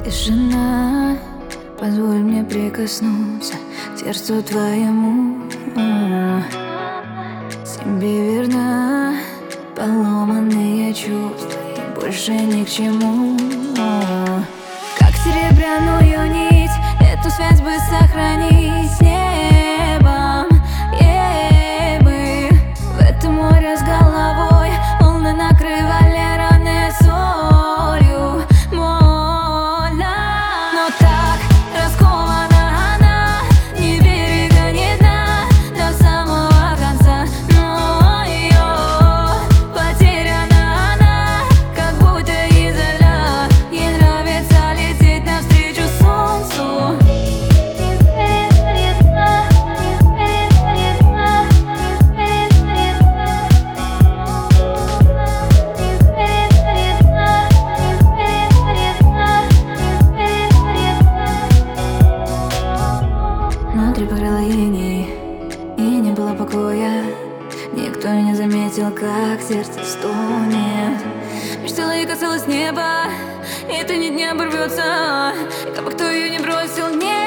Тишина, позволь мне прикоснуться к сердцу твоему. Себе верна, поломанные чувства и больше ни к чему. Как серебряную нить, эту связь бы сохранить с небом. Бы в это море с головой волны накрывали раны солью. Больно, но так раскована она, ни берега, ни дна до самого конца. Но ее потеряна она, как будто изо льда. Ей нравится лететь навстречу солнцу. Внутри покрыла иней, и не было покоя. Никто не заметил, как сердце стонет. Мечтала и касалась неба, и это ни дня оборвется. Как бы кто ее не бросил, нет.